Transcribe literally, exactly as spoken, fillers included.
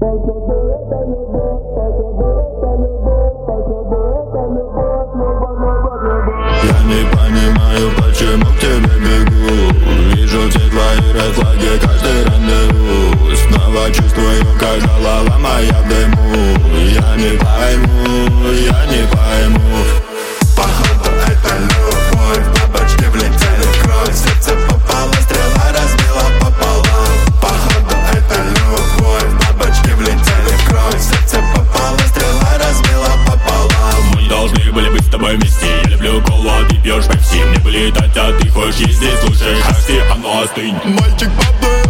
Я не понимаю, почему к тебе бегу. Вижу все твои разлаги, каждый рандеву. Снова чувствую, как голова моя в дыму. Я не пойму, я не пойму. Походу это любовь, бабочки влетели в кровь. Сердце попало, стрела разбила пополам. Походу это любовь, бабочки влетели в кровь. Сердце попало, стрела разбила пополам. Мы не должны были быть с тобой вместе. Я люблю колу, а ты пьешь пепси. Мне бы летать, а ты хочешь ездить. Слушай, Хакси, а ну остынь. Мальчик падает.